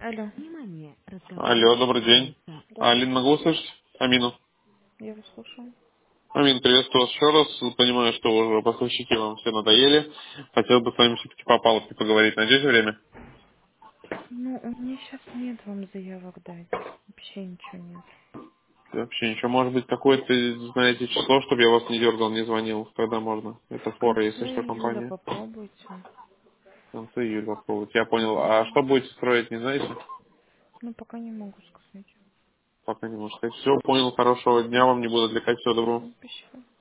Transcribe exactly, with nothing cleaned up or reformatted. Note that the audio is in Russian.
Алло. Алло, добрый день. Добрый. Алин, могу услышать? Амину. Я вас слушаю. Амин, приветствую вас еще раз. Понимаю, что уже поставщики вам все надоели. Хотел бы с вами все-таки по палубке поговорить. Найдете время? Ну, у меня сейчас нет вам заявок дать. Вообще ничего нет. Вообще ничего. Может быть, какое-то, знаете, число, чтобы я вас не дергал, не звонил. Когда можно? Это В фора, если конце что, июля компания. попробуйте. В конце июля попробовать. Я понял. А что будете строить, не знаете? Ну, пока не могу сказать. Пока не можете сказать. Все, понял. Хорошего дня вам. Не буду отвлекать. Всего доброго. Спасибо.